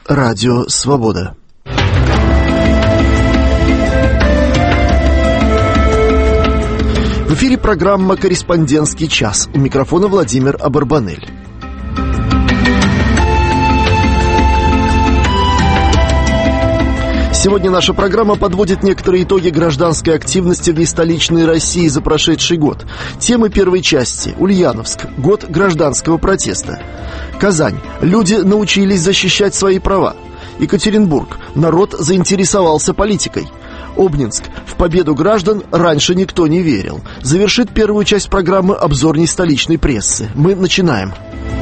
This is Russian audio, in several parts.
Радио Свобода. В эфире программа «Корреспондентский час». У микрофона Владимир Абарбанель. Сегодня наша программа подводит некоторые итоги гражданской активности в столичной России за прошедший год. Темы первой части. Ульяновск. Год гражданского протеста. Казань. Люди научились защищать свои права. Екатеринбург. Народ заинтересовался политикой. Обнинск. В победу граждан раньше никто не верил. Завершит первую часть программы обзор нестоличной прессы. Мы начинаем.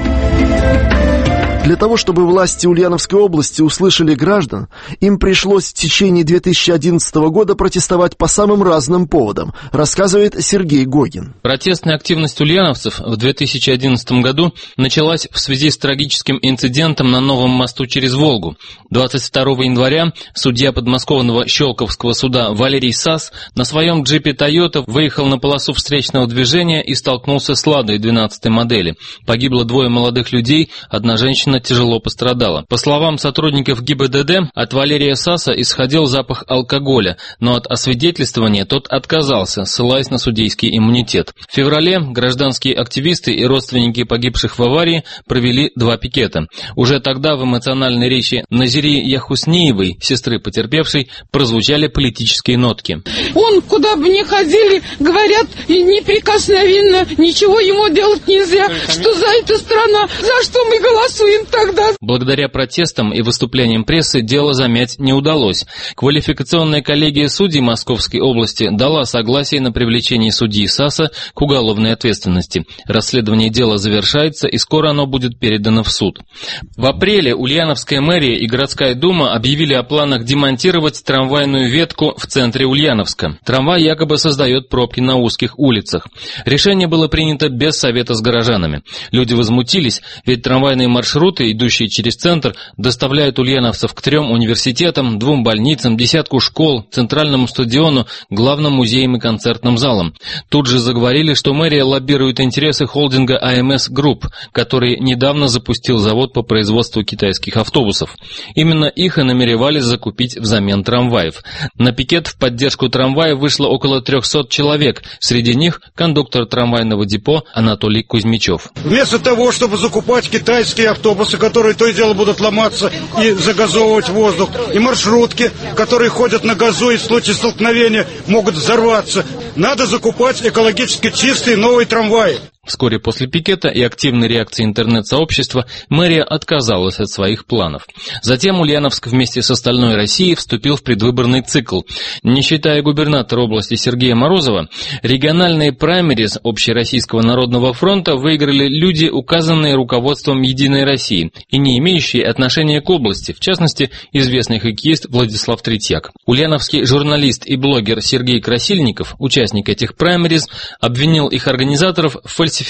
Для того, чтобы власти Ульяновской области услышали граждан, им пришлось в течение 2011 года протестовать по самым разным поводам, рассказывает Сергей Гогин. Протестная активность ульяновцев в 2011 году началась в связи с трагическим инцидентом на новом мосту через Волгу. 22 января судья подмосковного Щелковского суда Валерий Сас на своем джипе Toyota выехал на полосу встречного движения и столкнулся с «Ладой» 12-й модели. Погибло 2 молодых людей, одна женщина тяжело пострадала. По словам сотрудников ГИБДД, от Валерия Саса исходил запах алкоголя, но от освидетельствования тот отказался, ссылаясь на судейский иммунитет. В феврале гражданские активисты и родственники погибших в аварии провели 2 пикета. Уже тогда в эмоциональной речи Назири Яхуснеевой, сестры потерпевшей, прозвучали политические нотки. Он, куда бы ни ходили, говорят, неприкосновенно, ничего ему делать нельзя. Что за эта страна? За что мы голосуем тогда? Благодаря протестам и выступлениям прессы дело замять не удалось. Квалификационная коллегия судей Московской области дала согласие на привлечение судьи Саса к уголовной ответственности. Расследование дела завершается, и скоро оно будет передано в суд. В апреле Ульяновская мэрия и городская дума объявили о планах демонтировать трамвайную ветку в центре Ульяновска. Трамвай якобы создает пробки на узких улицах. Решение было принято без совета с горожанами. Люди возмутились, ведь трамвайные маршруты, идущие через центр, доставляют ульяновцев к 3 университетам, 2 больницам, 10 школ, центральному стадиону, главным музеям и концертным залам. Тут же заговорили, что мэрия лоббирует интересы холдинга АМС Групп, который недавно запустил завод по производству китайских автобусов. Именно их и намеревались закупить взамен трамваев. На пикет в поддержку трамвая вышло около 300 человек, среди них кондуктор трамвайного депо Анатолий Кузьмичев. Вместо того, чтобы закупать китайские автобусы, которые то и дело будут ломаться и загазовывать воздух, и маршрутки, которые ходят на газу и в случае столкновения могут взорваться, надо закупать экологически чистые новые трамваи. Вскоре после пикета и активной реакции интернет-сообщества мэрия отказалась от своих планов. Затем Ульяновск вместе с остальной Россией вступил в предвыборный цикл. Не считая губернатора области Сергея Морозова, региональные праймериз Общероссийского народного фронта выиграли люди, указанные руководством «Единой России» и не имеющие отношения к области, в частности, известный хоккеист Владислав Третьяк. Ульяновский журналист и блогер Сергей Красильников, участник этих праймериз, обвинил их организаторов в фальсификации.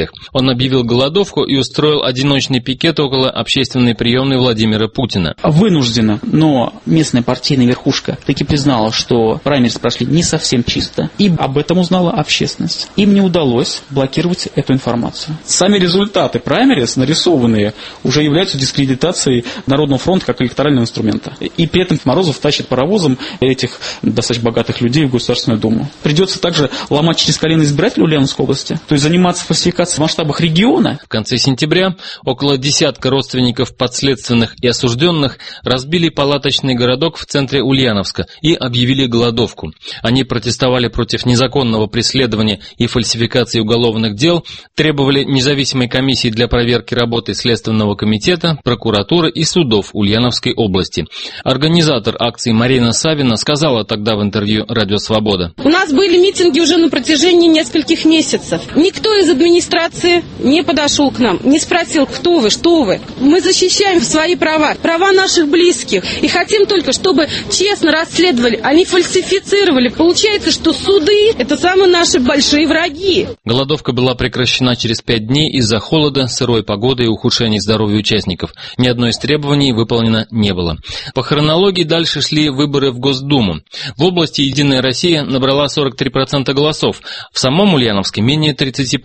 Он объявил голодовку и устроил одиночный пикет около общественной приемной Владимира Путина. Вынужденно, но местная партийная верхушка таки признала, что праймериз прошли не совсем чисто, и об этом узнала общественность. Им не удалось блокировать эту информацию. Сами результаты праймериз, нарисованные, уже являются дискредитацией Народного фронта как электорального инструмента. И при этом Морозов тащит паровозом этих достаточно богатых людей в Государственную Думу. Придется также ломать через колено избирателей Ульяновской области, то есть заниматься фальсификацией в масштабах региона. В конце сентября около десятка родственников подследственных и осужденных разбили палаточный городок в центре Ульяновска и объявили голодовку. Они протестовали против незаконного преследования и фальсификации уголовных дел, требовали независимой комиссии для проверки работы Следственного комитета, прокуратуры и судов Ульяновской области. Организатор акции Марина Савина сказала тогда в интервью «Радио Свобода». У нас были митинги уже на протяжении нескольких месяцев. Никто из администрации не подошел к нам, не спросил, кто вы, что вы. Мы защищаем свои права, права наших близких. И хотим только, чтобы честно расследовали, а не фальсифицировали. Получается, что суды – это самые наши большие враги. Голодовка была прекращена через 5 дней из-за холода, сырой погоды и ухудшения здоровья участников. Ни одно из требований выполнено не было. По хронологии дальше шли выборы в Госдуму. В области «Единая Россия» набрала 43% голосов. В самом Ульяновске менее 30%.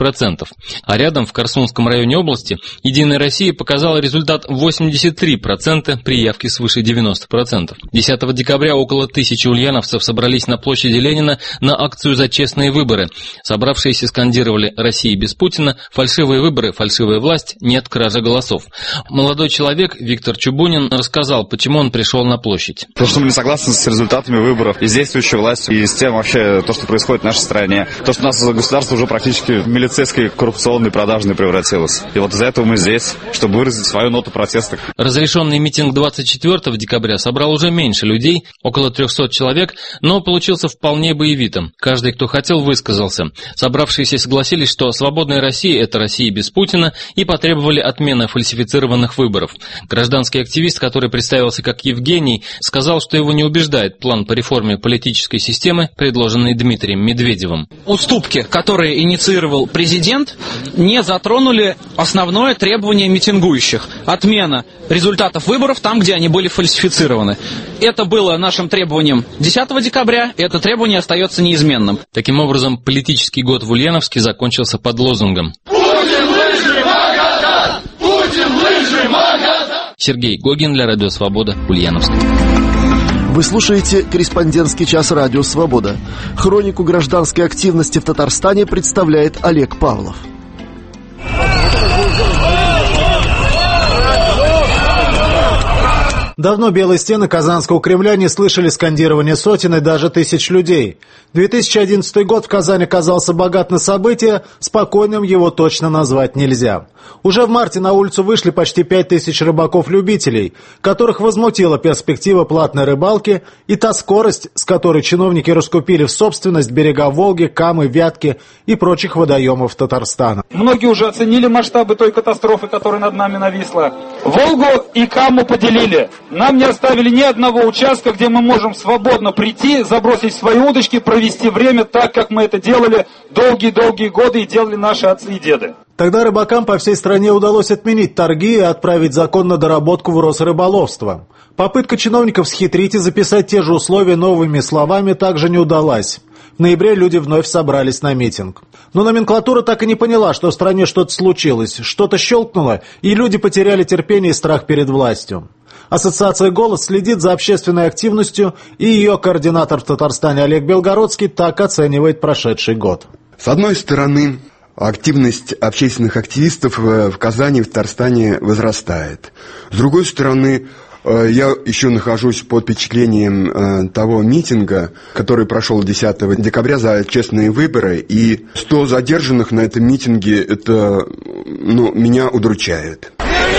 35%. А рядом, в Корсунском районе области, «Единая Россия» показала результат 83% при явке свыше 90%. 10 декабря около 1000 ульяновцев собрались на площади Ленина на акцию за честные выборы. Собравшиеся скандировали «Россия без Путина», «Фальшивые выборы, фальшивая власть, нет кражи голосов». Молодой человек Виктор Чубунин рассказал, почему он пришел на площадь. То, что мы не согласны с результатами выборов и с действующей властью, и с тем вообще, то, что происходит в нашей стране. То, что у нас государство уже практически в милицейской, коррупционной, продажной превратилось. И вот из-за этого мы здесь, чтобы выразить свою ноту протеста. Разрешенный митинг 24 декабря собрал уже меньше людей, около 300 человек, но получился вполне боевитым. Каждый, кто хотел, высказался. Собравшиеся согласились, что свободная Россия – это Россия без Путина, и потребовали отмены фальсифицированных выборов. Гражданский активист, который представился как Евгений, сказал, что его не убеждает план по реформе политической системы, предложенный Дмитрием Медведевым. Уступки, которые инициировал президент, не затронули основное требование митингующих – отмена результатов выборов там, где они были фальсифицированы. Это было нашим требованием 10 декабря, и это требование остается неизменным. Таким образом, политический год в Ульяновске закончился под лозунгом «Путин лыжный Магадан! Путин лыжный Магадан!». Сергей Гогин для Радио Свобода, Ульяновск. Вы слушаете «Корреспондентский час» Радио Свобода. Хронику гражданской активности в Татарстане представляет Олег Павлов. Давно белые стены Казанского Кремля не слышали скандирования сотен и даже тысяч людей. 2011 год в Казани оказался богат на события, спокойным его точно назвать нельзя. Уже в марте на улицу вышли почти 5000 рыбаков-любителей, которых возмутила перспектива платной рыбалки и та скорость, с которой чиновники раскупили в собственность берега Волги, Камы, Вятки и прочих водоемов Татарстана. Многие уже оценили масштабы той катастрофы, которая над нами нависла. Волгу и Каму поделили. Нам не оставили ни одного участка, где мы можем свободно прийти, забросить свои удочки, провести время так, как мы это делали долгие-долгие годы и делали наши отцы и деды. Тогда рыбакам по всей стране удалось отменить торги и отправить закон на доработку в Росрыболовство. Попытка чиновников схитрить и записать те же условия новыми словами также не удалась. В ноябре люди вновь собрались на митинг. Но номенклатура так и не поняла, что в стране что-то случилось, что-то щелкнуло, и люди потеряли терпение и страх перед властью. Ассоциация «Голос» следит за общественной активностью, и ее координатор в Татарстане Олег Белгородский так оценивает прошедший год. С одной стороны, активность общественных активистов в Казани, в Татарстане возрастает. С другой стороны, я еще нахожусь под впечатлением того митинга, который прошел 10 декабря за честные выборы, и 100 задержанных на этом митинге, это меня удручает.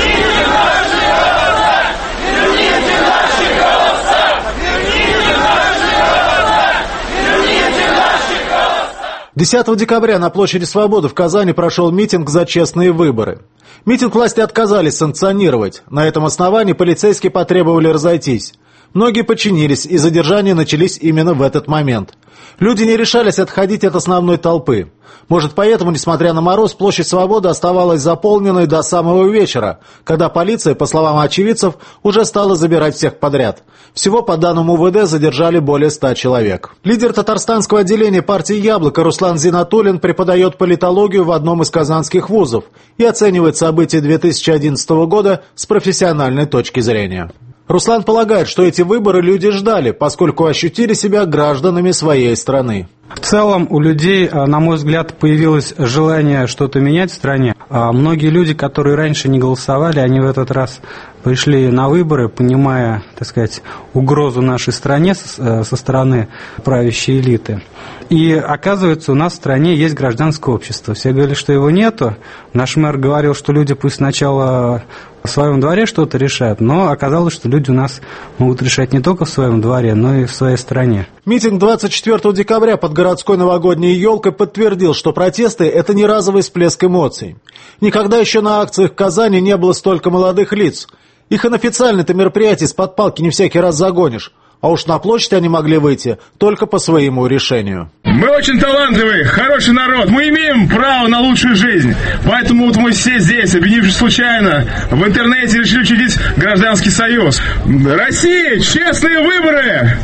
10 декабря на площади Свободы в Казани прошел митинг за честные выборы. Митинг власти отказались санкционировать. На этом основании полицейские потребовали разойтись. Многие подчинились, и задержания начались именно в этот момент. Люди не решались отходить от основной толпы. Может, поэтому, несмотря на мороз, площадь Свободы оставалась заполненной до самого вечера, когда полиция, по словам очевидцев, уже стала забирать всех подряд. Всего, по данным УВД, задержали более 100 человек. Лидер татарстанского отделения партии «Яблоко» Руслан Зинатуллин преподает политологию в одном из казанских вузов и оценивает события 2011 года с профессиональной точки зрения. Руслан полагает, что эти выборы люди ждали, поскольку ощутили себя гражданами своей страны. В целом у людей, на мой взгляд, появилось желание что-то менять в стране. Многие люди, которые раньше не голосовали, они в этот раз пришли на выборы, понимая, так сказать, угрозу нашей стране со стороны правящей элиты. И оказывается, у нас в стране есть гражданское общество. Все говорили, что его нету. Наш мэр говорил, что люди пусть сначала в своем дворе что-то решают, но оказалось, что люди у нас могут решать не только в своем дворе, но и в своей стране. Митинг 24 декабря под городской новогодней елкой подтвердил, что протесты – это не разовый всплеск эмоций. Никогда еще на акциях в Казани не было столько молодых лиц. Их и на официальное-то мероприятие из-под палки не всякий раз загонишь. А уж на площадь они могли выйти только по своему решению. Мы очень талантливый, хороший народ. Мы имеем право на лучшую жизнь. Поэтому вот мы все здесь, объединившись случайно, в интернете решили учредить гражданский союз. Россия! Честные выборы!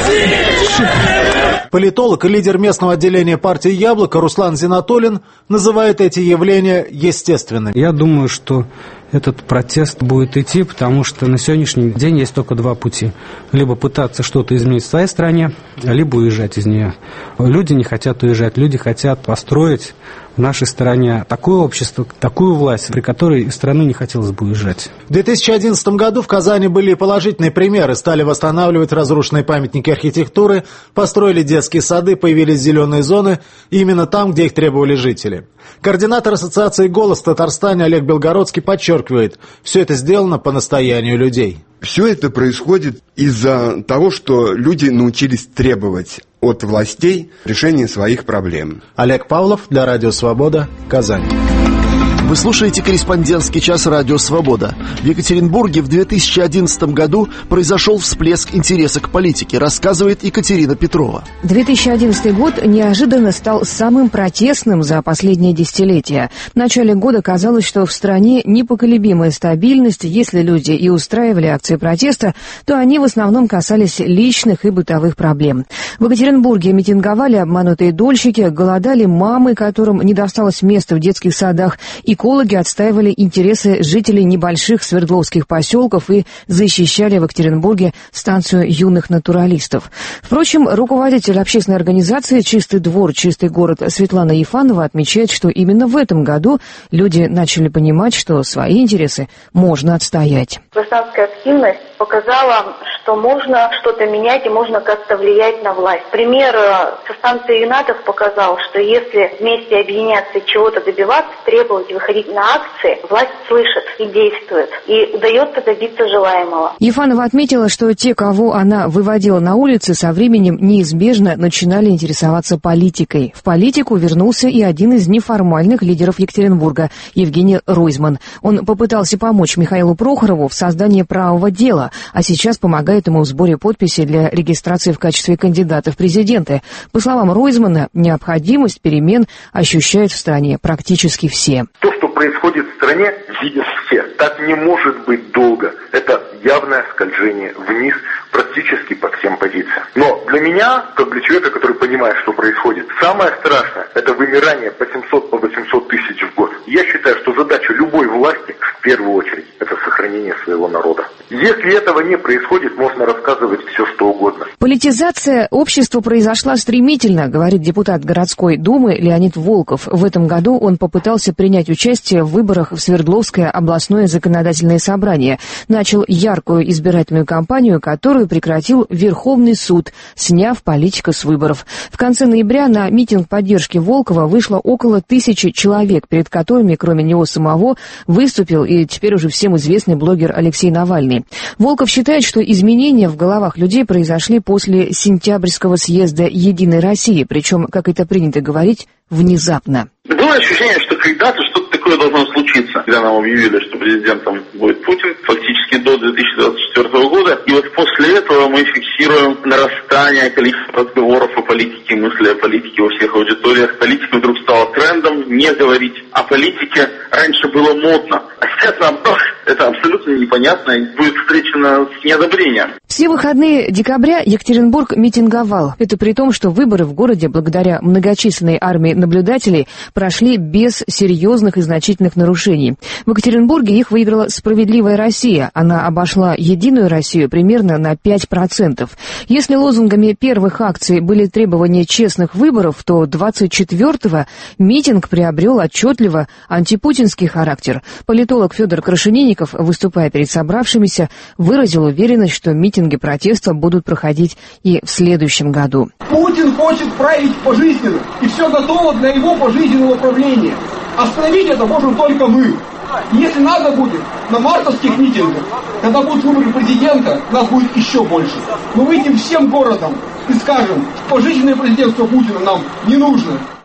Россия! Политолог и лидер местного отделения партии «Яблоко» Руслан Зинатуллин называет эти явления естественными. Я думаю, что этот протест будет идти, потому что на сегодняшний день есть только два пути. Либо пытаться что-то изменить в своей стране, либо уезжать из нее. Люди не хотят уезжать, люди хотят построить в нашей стране такое общество, такую власть, при которой из страны не хотелось бы уезжать. В 2011 году в Казани были положительные примеры. Стали восстанавливать разрушенные памятники архитектуры, построили детские сады, появились зеленые зоны именно там, где их требовали жители. Координатор ассоциации «Голос» в Татарстане Олег Белгородский подчеркивает, все это сделано по настоянию людей. Все это происходит из-за того, что люди научились требовать от властей решения своих проблем. Олег Павлов для Радио Свобода, Казань. Вы слушаете «Корреспондентский час» Радио Свобода. В Екатеринбурге в 2011 году произошел всплеск интереса к политике, рассказывает Екатерина Петрова. 2011 год неожиданно стал самым протестным за последние десятилетия. В начале года казалось, что в стране непоколебимая стабильность. Если люди и устраивали акции протеста, то они в основном касались личных и бытовых проблем. В Екатеринбурге митинговали обманутые дольщики, голодали мамы, которым не досталось места в детских садах. Экологи отстаивали интересы жителей небольших свердловских поселков и защищали в Екатеринбурге станцию юных натуралистов. Впрочем, руководитель общественной организации «Чистый двор, чистый город» Светлана Ефанова отмечает, что именно в этом году люди начали понимать, что свои интересы можно отстоять. Гражданская активность показала, что можно что-то менять и можно как-то влиять на власть. Пример со станции Юнатов показал, что если вместе объединяться и чего-то добиваться, требовать и выходить на акции, власть слышит и действует, и удается добиться желаемого. Ефанова отметила, что те, кого она выводила на улицы, со временем неизбежно начинали интересоваться политикой. В политику вернулся и один из неформальных лидеров Екатеринбурга, Евгений Ройзман. Он попытался помочь Михаилу Прохорову в создании правого дела, а сейчас помогает ему в сборе подписей для регистрации в качестве кандидата в президенты. По словам Ройзмана, необходимость перемен ощущают в стране практически все. То, что происходит в стране, видят все. Так не может быть долго. Это явное скольжение вниз практически по всем позициям. Но для меня, как для человека, который понимает, что происходит, самое страшное – это вымирание по 700, по 800 тысяч в год. Я считаю, что задача любой власти, в первую очередь, это сохранение своего народа. Если этого не происходит, можно рассказывать все, что угодно. Политизация общества произошла стремительно, говорит депутат городской думы Леонид Волков. В этом году он попытался принять участие в выборах в Свердловское областное законодательное собрание. Начал яркую избирательную кампанию, которую прекратил Верховный суд, сняв политика с выборов. В конце ноября на митинг поддержки Волкова вышло около 1000 человек, перед которыми, кроме него самого, выступил и теперь уже всем известный блогер Алексей Навальный. Волков считает, что изменения в головах людей произошли после сентябрьского съезда «Единой России», причем, как это принято говорить, внезапно. Было ощущение, что когда-то что-то такое должно случиться. Когда нам объявили, что президентом будет Путин, фактически до 2024 года. И вот после этого мы фиксируем нарастание количества разговоров о политике, мысли о политике во всех аудиториях. Политика вдруг стала трендом, не говорить о политике раньше было модно. А сейчас наоборот, это абсолютно непонятно и будет встречено с неодобрением. Все выходные декабря Екатеринбург митинговал. Это при том, что выборы в городе, благодаря многочисленной армии наблюдателей, прошли без серьезных и значительных нарушений. В Екатеринбурге их выиграла «Справедливая Россия». Она обошла «Единую Россию» примерно на 5%. Если лозунгами первых акций были требования честных выборов, то 24-го митинг приобрел отчетливо антипутинский характер. Политолог Федор Крашенинников, выступая перед собравшимися, выразил уверенность, что митинги протеста будут проходить и в следующем году. Путин хочет править пожизненно, и все готово для его пожизненного правления. Остановить это можем только мы. Если надо будет, на мартовских митингах, когда будут выборы президента, нас будет еще больше. Мы выйдем всем городом и скажем, пожизненное президентство Путина нам не нужно.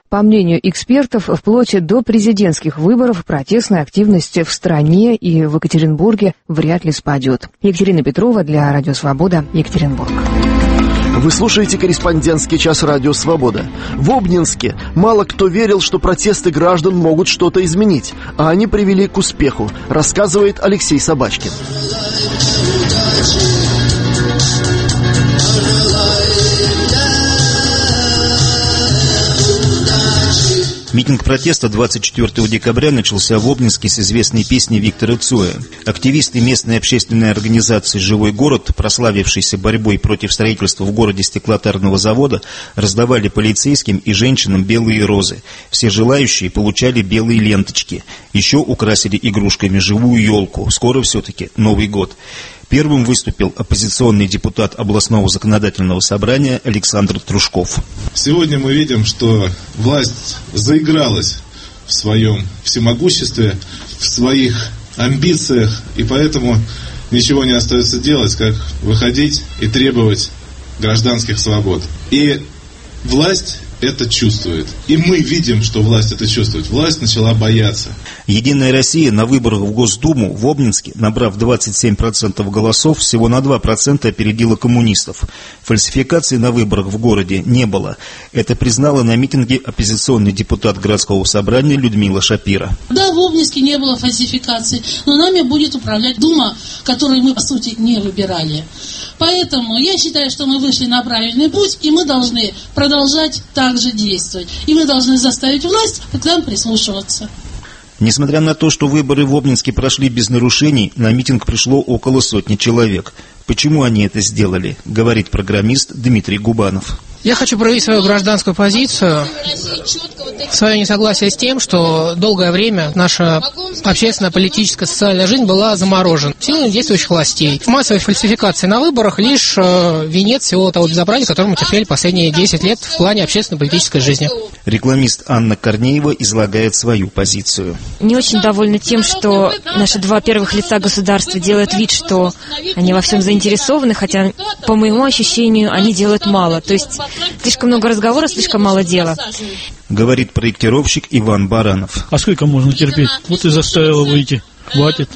По мнению экспертов, вплоть до президентских выборов протестная активность в стране и в Екатеринбурге вряд ли спадет. Екатерина Петрова для Радио Свобода, Екатеринбург. Вы слушаете «Корреспондентский час» Радио Свобода. В Обнинске мало кто верил, что протесты граждан могут что-то изменить, а они привели к успеху, рассказывает Алексей Собачкин. Митинг протеста 24 декабря начался в Обнинске с известной песни Виктора Цоя. Активисты местной общественной организации «Живой город», прославившейся борьбой против строительства в городе стеклотарного завода, раздавали полицейским и женщинам белые розы. Все желающие получали белые ленточки. Еще украсили игрушками живую елку. Скоро все-таки Новый год. Первым выступил оппозиционный депутат областного законодательного собрания Александр Трушков. Сегодня мы видим, что власть заигралась в своем всемогуществе, в своих амбициях, и поэтому ничего не остается делать, как выходить и требовать гражданских свобод. И власть это чувствует. И мы видим, что власть это чувствует. Власть начала бояться. «Единая Россия» на выборах в Госдуму в Обнинске, набрав 27% голосов, всего на 2% опередила коммунистов. Фальсификаций на выборах в городе не было. Это признала на митинге оппозиционный депутат городского собрания Людмила Шапира. Да, в Обнинске не было фальсификаций, но нами будет управлять Дума, которую мы, по сути, не выбирали. Поэтому я считаю, что мы вышли на правильный путь, и мы должны продолжать так же действовать. И мы должны заставить власть к нам прислушиваться. Несмотря на то, что выборы в Обнинске прошли без нарушений, на митинг пришло около 100 человек. Почему они это сделали, говорит программист Дмитрий Губанов. Я хочу проявить свою гражданскую позицию, свое несогласие с тем, что долгое время наша общественная, политическая, социальная жизнь была заморожена силами действующих властей. Массовые фальсификации на выборах лишь венец всего того безобразия, которое мы терпели последние 10 лет в плане общественной политической жизни. Рекламист Анна Корнеева излагает свою позицию. Не очень довольна тем, что наши два первых лица государства делают вид, что они во всем заинтересованы, хотя, по моему ощущению, они делают мало. То есть слишком много разговоров, слишком мало дела. Говорит проектировщик Иван Баранов. А сколько можно терпеть? Вот и заставила выйти. Хватит.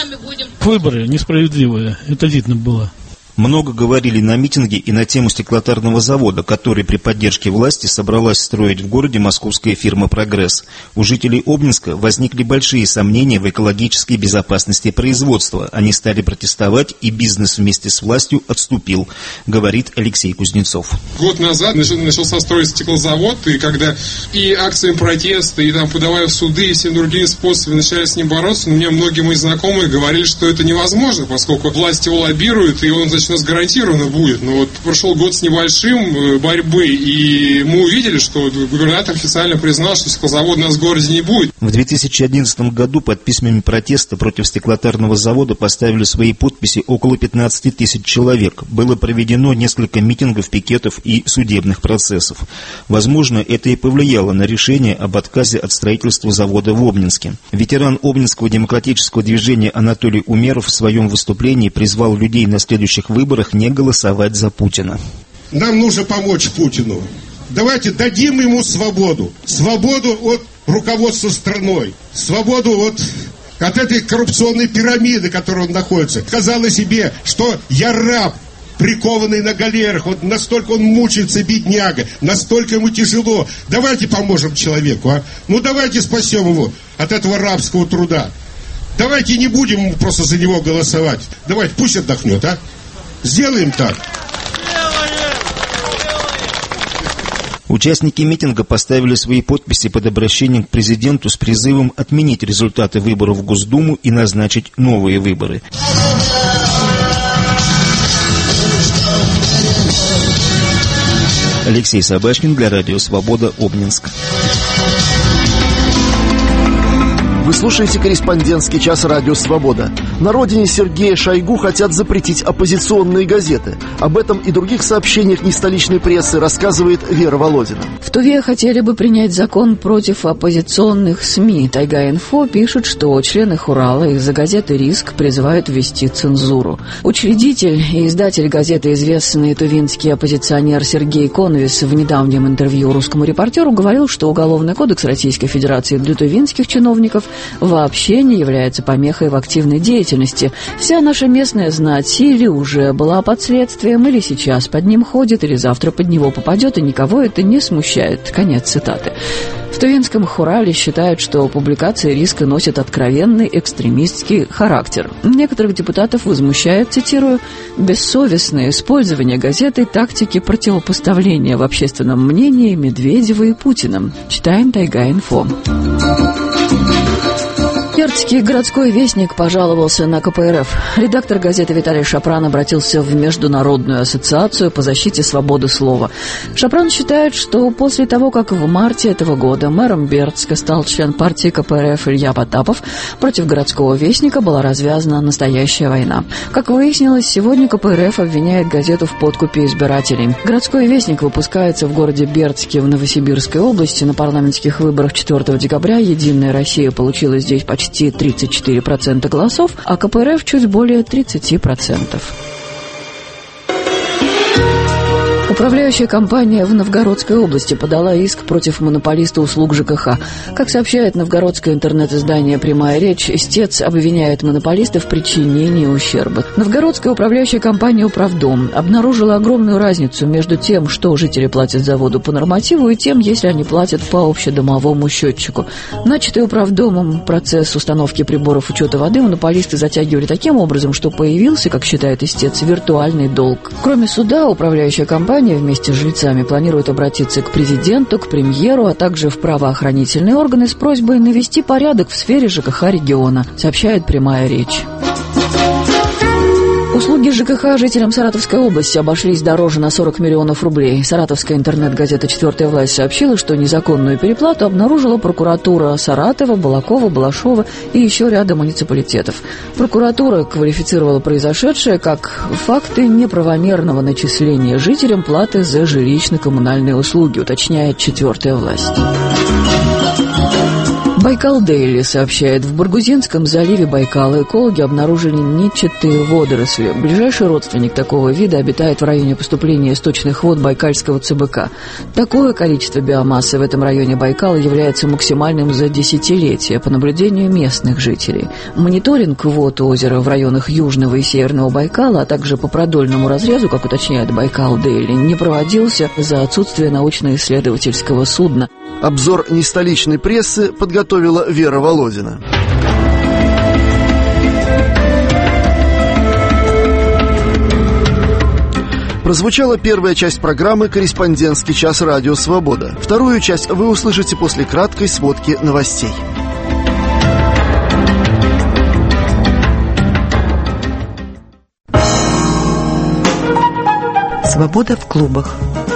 Выборы несправедливые. Это видно было. Много говорили на митинге и на тему стеклотарного завода, который при поддержке власти собралась строить в городе московская фирма «Прогресс». У жителей Обнинска возникли большие сомнения в экологической безопасности производства. Они стали протестовать, и бизнес вместе с властью отступил, говорит Алексей Кузнецов. Год назад начался строить стеклозавод, и когда и акциями протеста, и там подавая в суды, и всеми другими способами начали с ним бороться, у меня многие мои знакомые говорили, что это невозможно, поскольку власть его лоббирует, и он у нас гарантированно будет. Но вот прошел год с небольшим борьбы, и мы увидели, что губернатор официально признал, что стеклозавода у нас в городе не будет. В 2011 году под письмами протеста против стеклотарного завода поставили свои подписи около 15 тысяч человек. Было проведено несколько митингов, пикетов и судебных процессов. Возможно, это и повлияло на решение об отказе от строительства завода в Обнинске. Ветеран Обнинского демократического движения Анатолий Умеров в своем выступлении призвал людей на следующих выборах не голосовать за Путина. Нам нужно помочь Путину. Давайте дадим ему свободу. Свободу от руководства страной. Свободу от этой коррупционной пирамиды, в которой он находится. Сказал о себе, что я раб, прикованный на галерах. Вот настолько он мучается, бедняга. Настолько ему тяжело. Давайте поможем человеку. А? Ну давайте спасем его от этого рабского труда. Давайте не будем просто за него голосовать. Давайте, пусть отдохнет, а? Сделаем так. Участники митинга поставили свои подписи под обращением к президенту с призывом отменить результаты выборов в Госдуму и назначить новые выборы. Алексей Собачкин для Радио Свобода, Обнинск. Вы Вы слушаете «Корреспондентский час» радио «Свобода». На родине Сергея Шойгу хотят запретить оппозиционные газеты. Об этом и других сообщениях нестоличной прессы рассказывает Вера Володина. В Туве хотели бы принять закон против оппозиционных СМИ. Тайга-Инфо пишет, что члены Хурала из-за газеты «Риск» призывают ввести цензуру. Учредитель и издатель газеты, известный тувинский оппозиционер Сергей Конвис, в недавнем интервью «Русскому репортеру» говорил, что Уголовный кодекс Российской Федерации для тувинских чиновников вообще не является помехой в активной деятельности. Вся наша местная знать или уже была под следствием, или сейчас под ним ходит, или завтра под него попадет, и никого это не смущает. Конец цитаты. В тувинском Хурале считают, что публикации «Риска» носят откровенный экстремистский характер. Некоторых депутатов возмущает, цитирую, «бессовестное использование газеты тактики противопоставления в общественном мнении Медведева и Путина». Читаем «Тайга-Инфо». Керченский городской вестник пожаловался на КПРФ. Редактор газеты Виталий Шапран обратился в Международную ассоциацию по защите свободы слова. Шапран считает, что после того, как в марте этого года мэром Бердска стал член партии КПРФ Илья Потапов, против городского вестника была развязана настоящая война. Как выяснилось, сегодня КПРФ обвиняет газету в подкупе избирателей. Городской вестник выпускается в городе Бердске в Новосибирской области. На парламентских выборах 4 декабря «Единая Россия» получила здесь почти 34% голосов, а КПРФ чуть более 30%. Управляющая компания в Новгородской области подала иск против монополиста услуг ЖКХ. Как сообщает новгородское интернет-издание «Прямая речь», истец обвиняет монополиста в причинении ущерба. Новгородская управляющая компания «Управдом» обнаружила огромную разницу между тем, что жители платят заводу по нормативу, и тем, если они платят по общедомовому счетчику. Начатый Управдомом процесс установки приборов учета воды монополисты затягивали таким образом, что появился, как считает истец, виртуальный долг. Кроме суда, управляющая компания вместе с жильцами планирует обратиться к президенту, к премьеру, а также в правоохранительные органы с просьбой навести порядок в сфере ЖКХ региона, сообщает «Прямая речь». Услуги ЖКХ жителям Саратовской области обошлись дороже на 40 миллионов рублей. Саратовская интернет-газета «Четвертая власть» сообщила, что незаконную переплату обнаружила прокуратура Саратова, Балакова, Балашова и еще ряда муниципалитетов. Прокуратура квалифицировала произошедшее как факты неправомерного начисления жителям платы за жилищно-коммунальные услуги, уточняет «Четвертая власть». Байкал Дейли сообщает, в Баргузинском заливе Байкала экологи обнаружили нечатые водоросли. Ближайший родственник такого вида обитает в районе поступления источных вод Байкальского ЦБК. Такое количество биомассы в этом районе Байкала является максимальным за десятилетия, по наблюдению местных жителей. Мониторинг вод озера в районах Южного и Северного Байкала, а также по продольному разрезу, как уточняет Байкал Дейли, не проводился за отсутствие научно-исследовательского судна. Обзор нестоличной прессы подготовила Вера Володина. Прозвучала первая часть программы «Корреспондентский час» радио «Свобода». Вторую часть вы услышите после краткой сводки новостей. Свобода в клубах.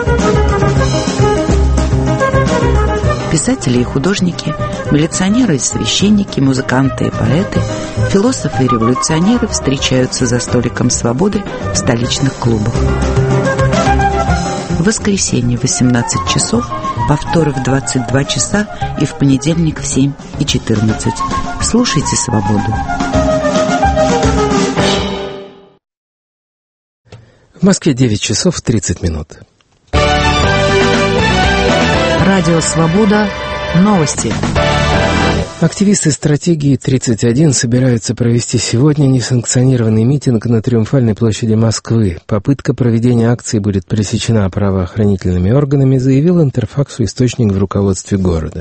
Писатели и художники, милиционеры и священники, музыканты и поэты, философы и революционеры встречаются за столиком свободы в столичных клубах. В воскресенье в 18 часов, повторы в 22 часа и в понедельник в 7 и 14. Слушайте «Свободу». В Москве 9 часов 30 минут. Радио «Свобода». Новости. Активисты стратегии 31 собираются провести сегодня несанкционированный митинг на Триумфальной площади Москвы. Попытка проведения акции будет пресечена правоохранительными органами, заявил Интерфаксу источник в руководстве города.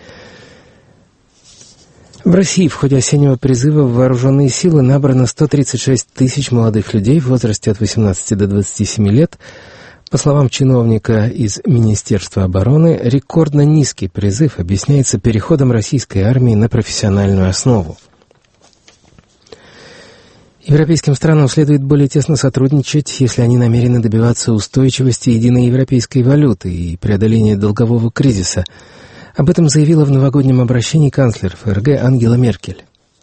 В России в ходе осеннего призыва в вооруженные силы набрано 136 тысяч молодых людей в возрасте от 18 до 27 лет. По словам чиновника из Министерства обороны, рекордно низкий призыв объясняется переходом российской армии на профессиональную основу. Европейским странам следует более тесно сотрудничать, если они намерены добиваться устойчивости единой европейской валюты и преодоления долгового кризиса. Об этом заявила в новогоднем обращении канцлер ФРГ Ангела Меркель.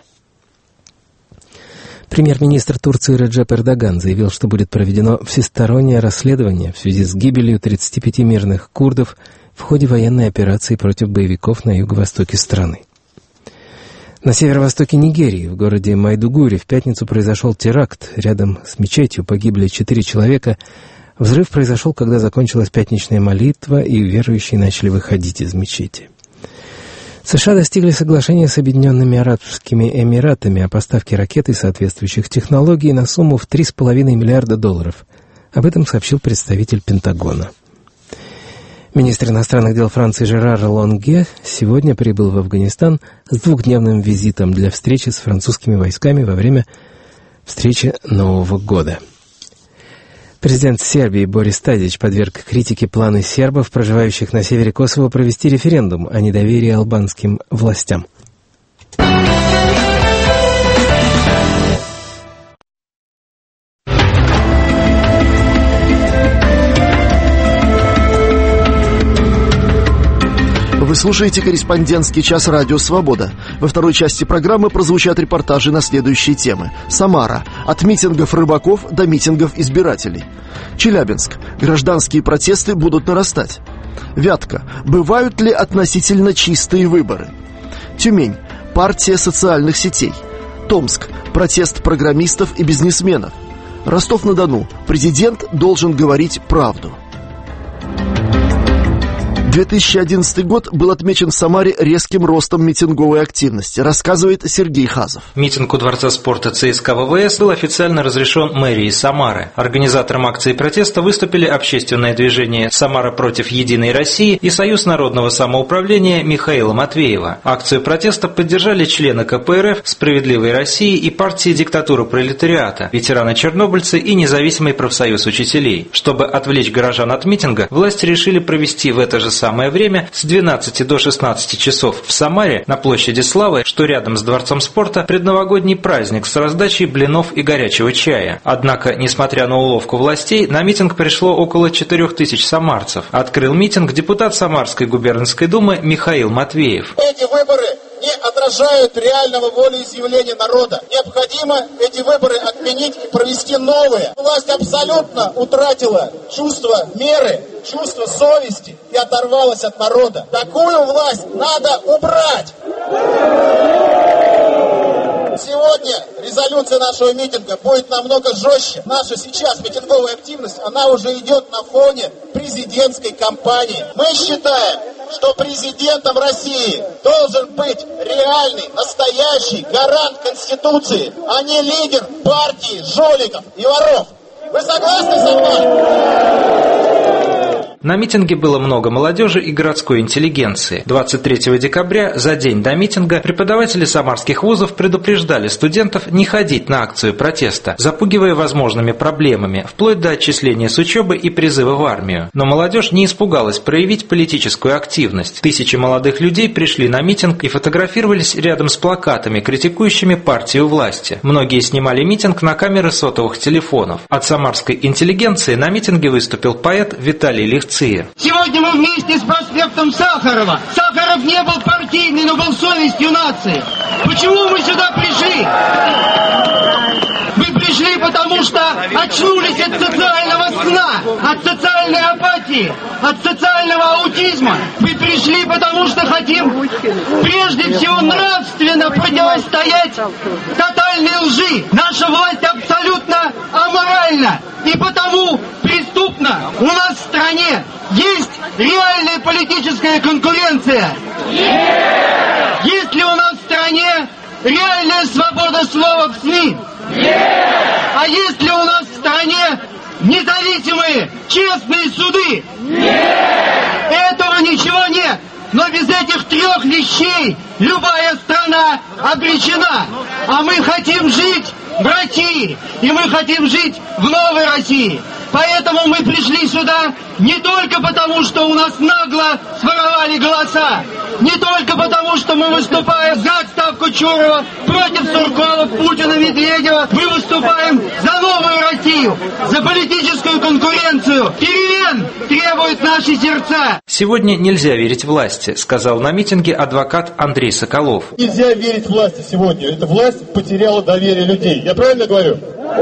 Премьер-министр Турции Реджеп Эрдоган заявил, что будет проведено всестороннее расследование в связи с гибелью 35 мирных курдов в ходе военной операции против боевиков на юго-востоке страны. На северо-востоке Нигерии, в городе Майдугури, в пятницу произошел теракт. Рядом с мечетью погибли 4 человека. Взрыв произошел, когда закончилась пятничная молитва, и верующие начали выходить из мечети. США достигли соглашения с Объединенными Арабскими Эмиратами о поставке ракет и соответствующих технологий на сумму в $3,5 миллиарда. Об этом сообщил представитель Пентагона. Министр иностранных дел Франции Жерар Лонге сегодня прибыл в Афганистан с двухдневным визитом для встречи с французскими войсками во время встречи Нового года. Президент Сербии Борис Тадич подверг критике планы сербов, проживающих на севере Косово, провести референдум о недоверии албанским властям. Вы слушаете «Корреспондентский час» радио «Свобода». Во второй части программы прозвучат репортажи на следующие темы. Самара. От митингов рыбаков до митингов избирателей. Челябинск. Гражданские протесты будут нарастать. Вятка. Бывают ли относительно чистые выборы? Тюмень. Партия социальных сетей. Томск. Протест программистов и бизнесменов. Ростов-на-Дону. Президент должен говорить правду. 2011 год был отмечен в Самаре резким ростом митинговой активности, рассказывает Сергей Хазов. Митинг у Дворца спорта ЦСКА ВВС был официально разрешен мэрией Самары. Организатором акции протеста выступили общественное движение «Самара против Единой России» и Союз народного самоуправления Михаила Матвеева. Акцию протеста поддержали члены КПРФ, «Справедливой России» и партии «Диктатура пролетариата», ветераны-чернобыльцы и независимый профсоюз учителей. Чтобы отвлечь горожан от митинга, власти решили провести в это же самое время с 12 до 16 часов в Самаре на площади Славы, что рядом с Дворцом спорта, предновогодний праздник с раздачей блинов и горячего чая. Однако, несмотря на уловку властей, на митинг пришло около 4000 самарцев. Открыл митинг депутат Самарской губернской думы Михаил Матвеев. Эти выборы не отражают реального волеизъявления народа. Необходимо эти выборы отменить и провести новые. Власть абсолютно утратила чувство меры, чувство совести и оторвалась от народа. Такую власть надо убрать. Сегодня резолюция нашего митинга будет намного жестче. Наша сейчас митинговая активность, она уже идет на фоне президентской кампании. Мы считаем, что президентом России должен быть реальный, настоящий гарант Конституции, а не лидер партии жуликов и воров. Вы согласны со мной? На митинге было много молодежи и городской интеллигенции. 23 декабря, за день до митинга, преподаватели самарских вузов предупреждали студентов не ходить на акцию протеста, запугивая возможными проблемами, вплоть до отчисления с учебы и призыва в армию. Но молодежь не испугалась проявить политическую активность. Тысячи молодых людей пришли на митинг и фотографировались рядом с плакатами, критикующими партию власти. Многие снимали митинг на камеры сотовых телефонов. От самарской интеллигенции на митинге выступил поэт Виталий Левцин. Сегодня мы вместе с проспектом Сахарова. Сахаров не был партийный, но был совестью нации. Почему мы сюда пришли? Мы пришли, потому что очнулись от социального сна, от социальной апатии, от социального аутизма. Мы пришли, потому что хотим прежде всего нравственно противостоять тотальной лжи. Наша власть абсолютно аморальна и потому преступна. У нас в стране есть реальная политическая конкуренция. Есть ли у нас в стране реальная свобода слова в СМИ? А есть ли у нас в стране независимые, честные суды? Этого ничего нет. Но без этих трех вещей любая страна обречена. А мы хотим жить в России, и мы хотим жить в новой России. Поэтому мы пришли сюда не только потому, что у нас нагло своровали голоса, не только потому, что мы выступаем за отставку Чурова, против Суркова, Путина, Медведева. Мы выступаем за новую Россию, за политическую конкуренцию. Перемен требует требуют наши сердца. Сегодня нельзя верить власти, сказал на митинге адвокат Андрей Соколов. Нельзя верить власти сегодня. Эта власть потеряла доверие людей. Я правильно говорю?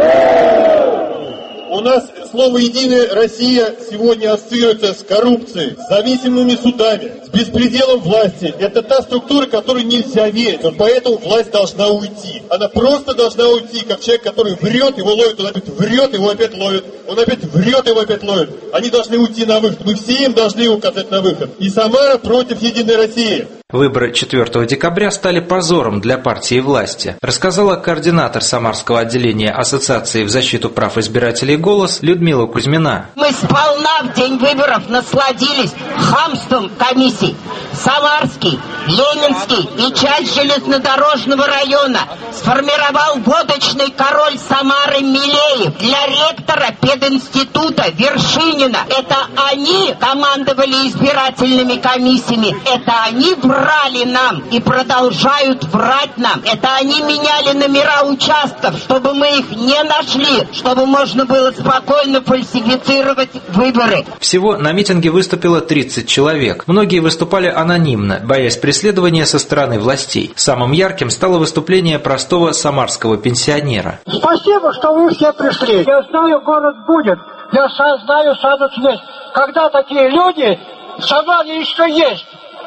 У нас слово «Единая Россия» сегодня ассоциируется с коррупцией, с зависимыми судами, с беспределом власти. Это та структура, которой нельзя верить. Вот поэтому власть должна уйти. Она просто должна уйти, как человек, который врет, его ловит, он опять врет, его опять ловит. Он опять врет, его опять ловит. Они должны уйти на выход. Мы все им должны указать на выход. И Самара против «Единой России». Выборы 4 декабря стали позором для партии власти, рассказала координатор Самарского отделения Ассоциации в защиту прав избирателей «Голос» Людмила Кузьмина. Мы сполна в день выборов насладились хамством комиссий. Самарский, Ленинский и часть железнодорожного района сформировал водочный король Самары Милеев для ректора пединститута Вершинина. Это они командовали избирательными комиссиями. Это они врали нам и продолжают врать нам. Это они меняли номера участков, чтобы мы их не нашли, чтобы можно было спокойно фальсифицировать выборы. Всего на митинге выступило 30 человек. Многие выступали анонимно, боясь преследования со стороны властей. Самым ярким стало выступление простого самарского пенсионера. Спасибо, что вы все пришли. Я знаю, город будет. Я знаю, садок есть. Когда такие люди в Самаре еще есть.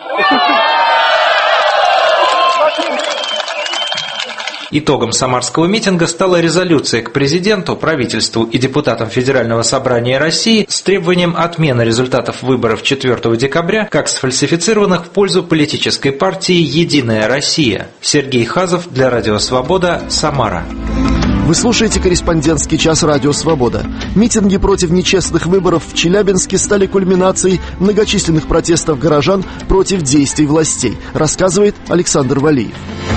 Итогом самарского митинга стала резолюция к президенту, правительству и депутатам Федерального собрания России с требованием отмены результатов выборов 4 декабря как сфальсифицированных в пользу политической партии «Единая Россия». Сергей Хазов для Радио Свобода, Самара. Вы слушаете «Корреспондентский час» Радио «Свобода». Митинги против нечестных выборов в Челябинске стали кульминацией многочисленных протестов горожан против действий властей, рассказывает Александр Валиев.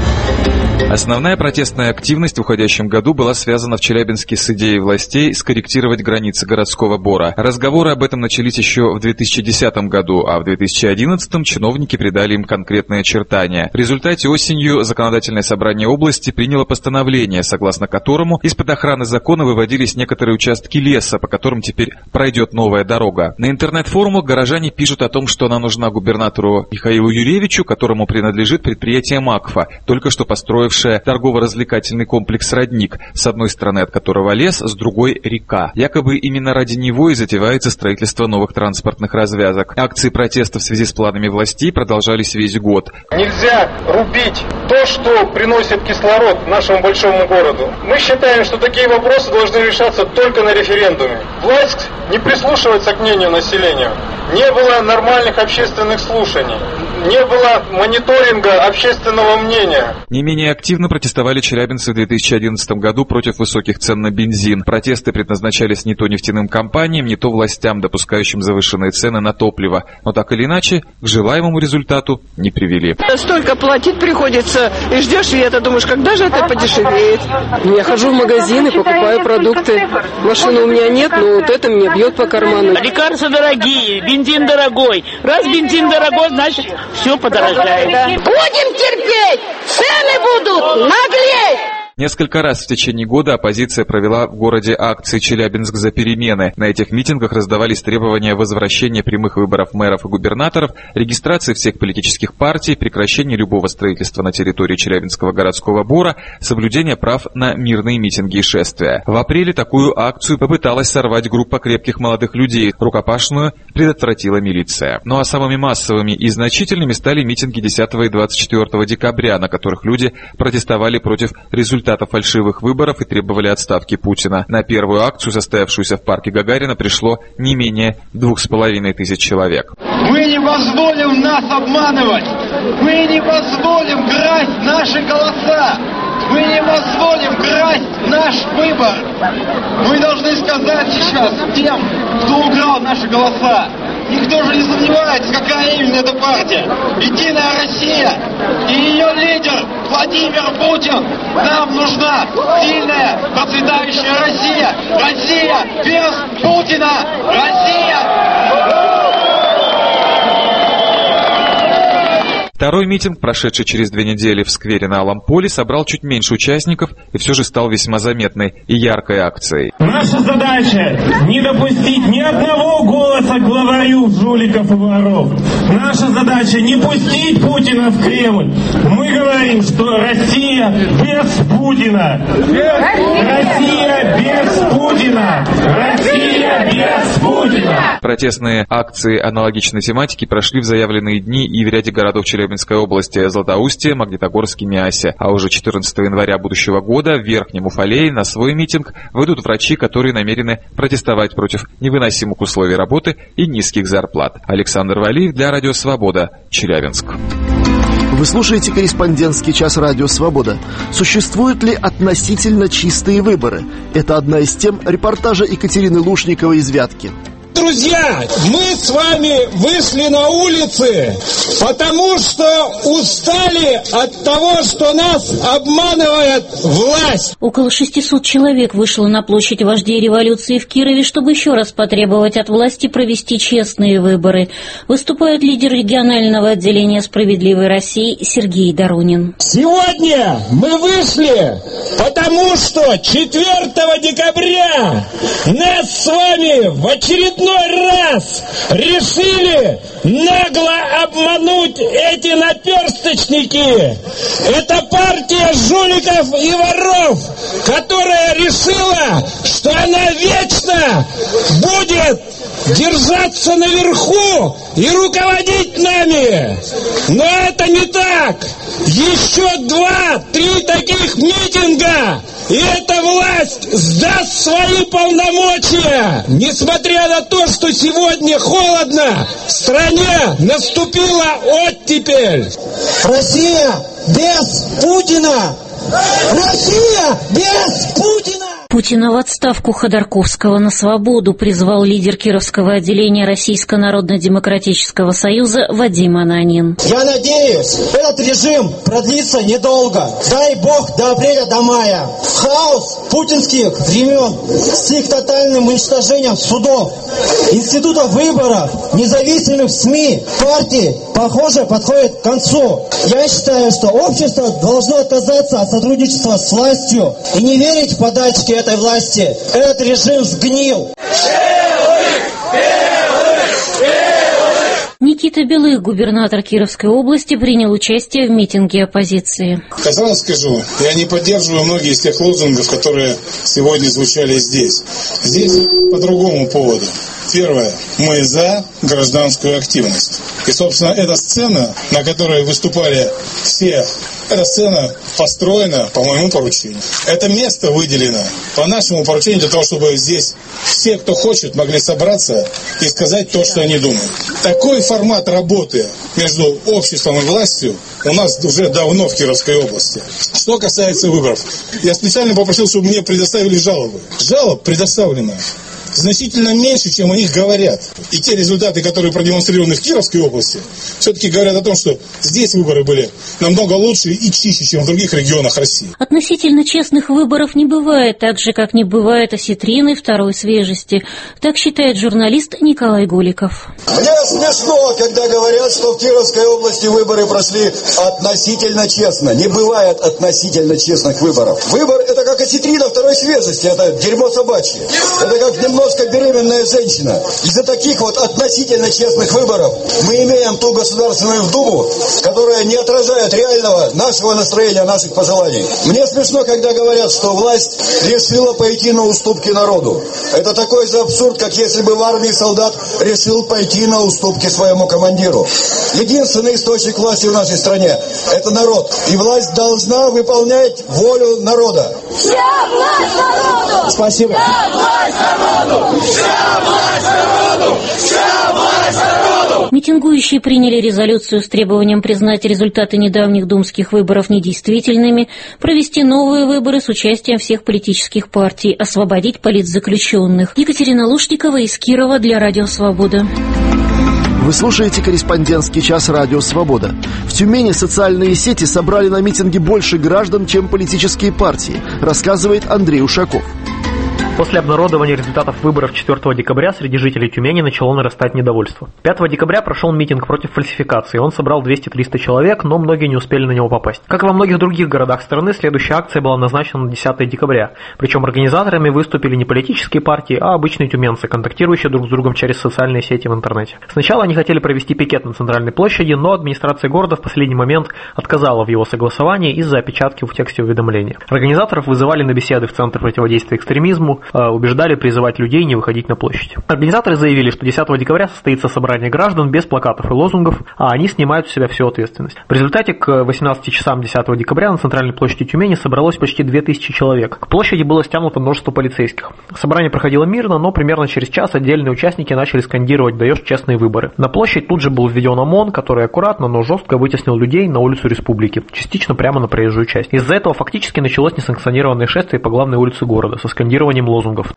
Основная протестная активность в уходящем году была связана в Челябинске с идеей властей скорректировать границы городского бора. Разговоры об этом начались еще в 2010 году, а в 2011 чиновники придали им конкретные очертания. В результате осенью законодательное собрание области приняло постановление, согласно которому из-под охраны закона выводились некоторые участки леса, по которым теперь пройдет новая дорога. На интернет-форумах горожане пишут о том, что она нужна губернатору Михаилу Юрьевичу, которому принадлежит предприятие МАКФА, только что построившее торгово-развлекательный комплекс «Родник», с одной стороны от которого лес, с другой река. Якобы именно ради него и затевается строительство новых транспортных развязок. Акции протеста в связи с планами властей продолжались весь год. Нельзя рубить то, что приносит кислород нашему большому городу. Мы считаем, что такие вопросы должны решаться только на референдуме. Власть не прислушивается к мнению населения. Не было нормальных общественных слушаний. Не было мониторинга общественного мнения. Не менее активно протестовали челябинцы в 2011 году против высоких цен на бензин. Протесты предназначались не то нефтяным компаниям, не то властям, допускающим завышенные цены на топливо. Но так или иначе, к желаемому результату не привели. Столько платить приходится, и ждешь лета, думаешь, когда же это подешевеет? Я хожу в магазин и покупаю продукты. Машины у меня нет, но вот это меня бьет по карману. Лекарства дорогие, бензин дорогой. Раз бензин дорогой, значит, все подорожает. Будем терпеть! Цены будут наглеть! Несколько раз в течение года оппозиция провела в городе акции «Челябинск за перемены». На этих митингах раздавались требования возвращения прямых выборов мэров и губернаторов, регистрации всех политических партий, прекращения любого строительства на территории Челябинского городского бора, соблюдения прав на мирные митинги и шествия. В апреле такую акцию попыталась сорвать группа крепких молодых людей. Рукопашную предотвратила милиция. Ну а самыми массовыми и значительными стали митинги 10 и 24 декабря, на которых люди протестовали против результатов фальшивых выборов и требовали отставки Путина. На первую акцию, состоявшуюся в парке Гагарина, пришло не менее 2500 человек. Мы не позволим нас обманывать! Мы не позволим красть наши голоса! Мы не позволим красть наш выбор! Мы должны сказать сейчас тем, кто украл наши голоса. Никто же не сомневается, какая именно эта партия. Единая Россия и ее лидер Владимир Путин. Нам нужна сильная, процветающая Россия. Россия без Путина. Россия! Второй митинг, прошедший через 2 недели в сквере на Алом поле, собрал чуть меньше участников и все же стал весьма заметной и яркой акцией. Наша задача – не допустить ни одного голоса главарю жуликов и воров. Наша задача – не пустить Путина в Кремль. Мы говорим, что Россия без Путина. Россия без Путина. Россия без Путина. Протестные акции аналогичной тематики прошли в заявленные дни и в ряде городов Челябинской области: Златоусте, Магнитогорске, Миасе. А уже 14 января будущего года в Верхнем Уфалее на свой митинг выйдут врачи, которые намерены протестовать против невыносимых условий работы и низких зарплат. Александр Валиев для Радио Свобода, Челябинск. Вы слушаете «Корреспондентский час» Радио Свобода. Существуют ли относительно чистые выборы? Это одна из тем репортажа Екатерины Лушниковой из Вятки. Друзья, мы с вами вышли на улицы, потому что устали от того, что нас обманывает власть. Около 600 человек вышло на площадь вождей революции в Кирове, чтобы еще раз потребовать от власти провести честные выборы. Выступает лидер регионального отделения «Справедливой России» Сергей Доронин. Сегодня мы вышли, потому что 4 декабря нас с вами в очередной раз решили нагло обмануть эти наперсточники. Это партия жуликов и воров, которая решила, что она вечно будет держаться наверху и руководить нами. Но это не так. Еще 2-3 таких митинга, и эта власть сдаст свои полномочия. Несмотря на то, что сегодня холодно, в стране наступила оттепель. Россия без Путина! Россия без Путина! Путина в отставку, Ходорковского на свободу, призвал лидер Кировского отделения Российского народно-демократического союза Вадим Ананин. Я надеюсь, этот режим продлится недолго. Дай бог до апреля, до мая. Хаос путинских времен с их тотальным уничтожением судов, институтов выборов, независимых СМИ, партий, похоже, подходит к концу. Я считаю, что общество должно отказаться от сотрудничества с властью и не верить в подачки этой власти. Этот режим сгнил. Никита Белых, губернатор Кировской области, принял участие в митинге оппозиции. Сразу скажу, я не поддерживаю многие из тех лозунгов, которые сегодня звучали здесь. Здесь по другому поводу. Первое. Мы за гражданскую активность. И, собственно, эта сцена, на которой выступали все, эта сцена построена по моему поручению. Это место выделено по нашему поручению для того, чтобы здесь все, кто хочет, могли собраться и сказать то, что они думают. Такой формат работы между обществом и властью у нас уже давно в Кировской области. Что касается выборов, я специально попросил, чтобы мне предоставили жалобы. Жалоб предоставлено значительно меньше, чем о них говорят. И те результаты, которые продемонстрированы в Кировской области, все-таки говорят о том, что здесь выборы были намного лучше и чище, чем в других регионах России. Относительно честных выборов не бывает, так же, как не бывает осетрины второй свежести. Так считает журналист Николай Голиков. Мне смешно, когда говорят, что в Кировской области выборы прошли относительно честно. Не бывает относительно честных выборов. Выбор – это как осетрина второй свежести, это дерьмо собачье. Это как немножко беременная женщина. Из-за таких вот относительно честных выборов мы имеем ту Государственную Думу, которая не отражает реального нашего настроения, наших пожеланий. Мне смешно, когда говорят, что власть решила пойти на уступки народу. Это такой же абсурд, как если бы в армии солдат решил пойти на уступки своему командиру. Единственный источник власти в нашей стране – это народ. И власть должна выполнять волю народа. Вся власть народу! Спасибо. Вся власть народу! Вся власть народу! Вся власть народу! Митингующие приняли резолюцию с требованием признать результаты недавних думских выборов недействительными, провести новые выборы с участием всех политических партий, освободить политзаключенных. Екатерина Лушникова из Кирова для Радио Свобода. Вы слушаете «Корреспондентский час» Радио Свобода. В Тюмени социальные сети собрали на митинге больше граждан, чем политические партии, рассказывает Андрей Ушаков. После обнародования результатов выборов 4 декабря среди жителей Тюмени начало нарастать недовольство. 5 декабря прошел митинг против фальсификации. Он собрал 200-300 человек, но многие не успели на него попасть. Как и во многих других городах страны, следующая акция была назначена на 10 декабря. Причем организаторами выступили не политические партии, а обычные тюменцы, контактирующие друг с другом через социальные сети в интернете. Сначала они хотели провести пикет на центральной площади, но администрация города в последний момент отказала в его согласовании из-за опечатки в тексте уведомления. Организаторов вызывали на беседы в Центр противодействия экстремизму, убеждали призывать людей не выходить на площадь. Организаторы заявили, что 10 декабря состоится собрание граждан без плакатов и лозунгов, а они снимают с себя всю ответственность. В результате к 18 часам 10 декабря на центральной площади Тюмени собралось почти 2000 человек. К площади было стянуто множество полицейских. Собрание проходило мирно, но примерно через час отдельные участники начали скандировать «Даешь честные выборы». На площадь тут же был введен ОМОН, который аккуратно, но жестко вытеснил людей на улицу Республики, частично прямо на проезжую часть. Из-за этого фактически началось несанкционированное шествие по главной улице города со скандированием лозунгов.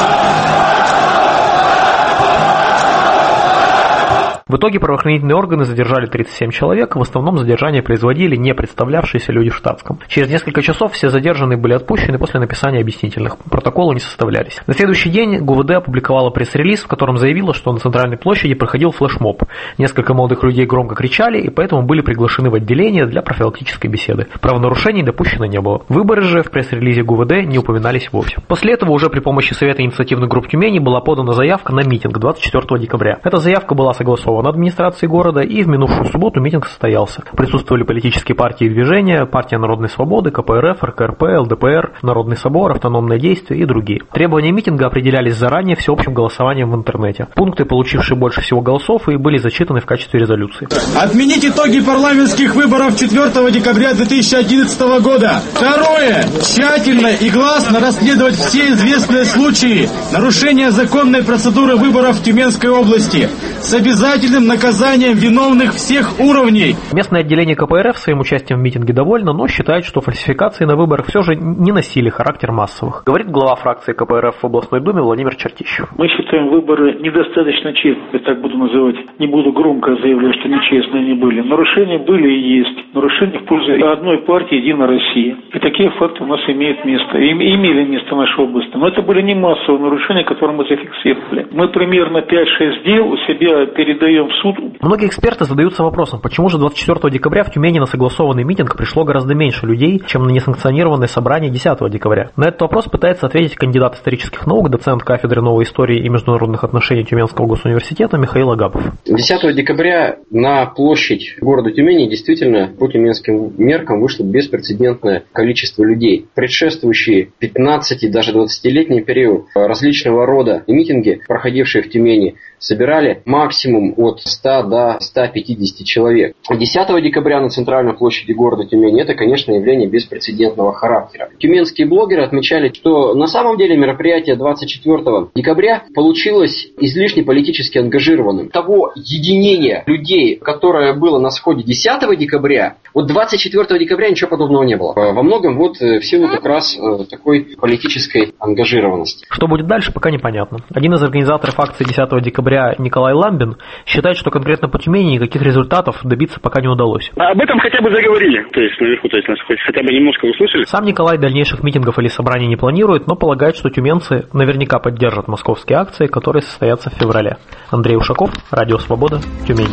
В итоге правоохранительные органы задержали 37 человек, в основном задержание производили не представлявшиеся люди в штатском. Через несколько часов все задержанные были отпущены после написания объяснительных. Протоколы не составлялись. На следующий день ГУВД опубликовала пресс-релиз, в котором заявила, что на центральной площади проходил флешмоб. Несколько молодых людей громко кричали и поэтому были приглашены в отделение для профилактической беседы. Правонарушений допущено не было. Выборы же в пресс-релизе ГУВД не упоминались вовсе. После этого уже при помощи Совета инициативных групп Тюмени была подана заявка на митинг 24 декабря. Эта заявка была согласована администрации города, и в минувшую субботу митинг состоялся. Присутствовали политические партии и движения, Партия народной свободы, КПРФ, РКРП, ЛДПР, Народный собор, Автономное действие и другие. Требования митинга определялись заранее всеобщим голосованием в интернете. Пункты, получившие больше всего голосов, и были зачитаны в качестве резолюции. Отменить итоги парламентских выборов 4 декабря 2011 года. Второе. Тщательно и гласно расследовать все известные случаи нарушения законной процедуры выборов в Тюменской области с обязательным наказанием виновных всех уровней. Местное отделение КПРФ своим участием в митинге довольно, но считает, что фальсификации на выборах все же не носили характер массовых. Говорит глава фракции КПРФ в областной думе Владимир Чертищев. Мы считаем выборы недостаточно честными, так буду называть. Не буду громко заявлять, что нечестные они были. Нарушения были и есть. Нарушения в пользу одной партии «Единая Россия». И такие факты у нас имеют место. И имели место в нашей области. Но это были не массовые нарушения, которые мы зафиксировали. Мы примерно 5-6 дел у себя передаем в суд. Многие эксперты задаются вопросом, почему же 24 декабря в Тюмени на согласованный митинг пришло гораздо меньше людей, чем на несанкционированное собрание 10 декабря. На этот вопрос пытается ответить кандидат исторических наук, доцент кафедры новой истории и международных отношений Тюменского госуниверситета Михаил Агапов. 10 декабря на площадь города Тюмени действительно по тюменским меркам вышло беспрецедентное количество людей. Предшествующие 15 даже 20-летний период различного рода митинги, проходившие в Тюмени, собирали максимум от 100 до 150 человек. 10 декабря на центральной площади города Тюмени это, конечно, явление беспрецедентного характера. Тюменские блогеры отмечали, что на самом деле мероприятие 24 декабря получилось излишне политически ангажированным. Того единения людей, которое было на сходе 10 декабря, вот 24 декабря ничего подобного не было. Во многом вот в силу как раз такой политической ангажированности. Что будет дальше, пока непонятно. Один из организаторов акции 10 декабря Николай Ламбин считает, что конкретно по Тюмени никаких результатов добиться пока не удалось. Об этом хотя бы заговорили, то есть наверху, то есть нас хотя бы немножко услышали. Сам Николай дальнейших митингов или собраний не планирует, но полагает, что тюменцы наверняка поддержат московские акции, которые состоятся в феврале. Андрей Ушаков, Радио Свобода, Тюмень.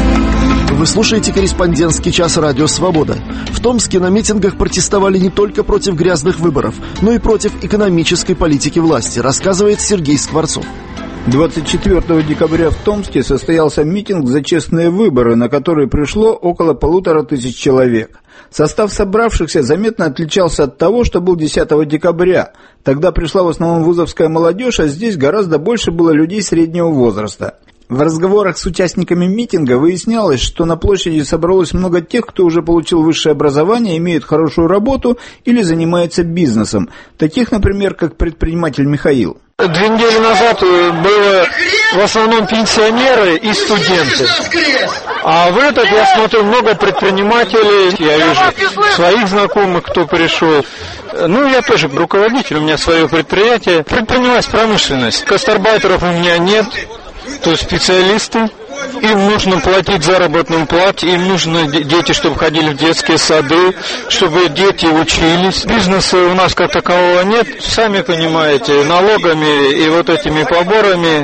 Вы слушаете «Корреспондентский час» Радио Свобода. В Томске на митингах протестовали не только против грязных выборов, но и против экономической политики власти, рассказывает Сергей Скворцов. 24 декабря в Томске состоялся митинг за честные выборы, на который пришло около 1500 человек. Состав собравшихся заметно отличался от того, что был 10 декабря. Тогда пришла в основном вузовская молодежь, а здесь гораздо больше было людей среднего возраста. В разговорах с участниками митинга выяснялось, что на площади собралось много тех, кто уже получил высшее образование, имеет хорошую работу или занимается бизнесом. Таких, например, как предприниматель Михаил. 2 недели назад было в основном пенсионеры и студенты. А в этот, я смотрю, много предпринимателей. Я вижу своих знакомых, кто пришел. Ну, я тоже руководитель, у меня свое предприятие. Предпринимательская промышленность. Гастарбайтеров у меня нет. То есть специалисты Им нужно платить заработную плату, им нужно дети, чтобы ходили в детские сады, чтобы дети учились. Бизнеса у нас как такового нет. Сами понимаете, налогами и вот этими поборами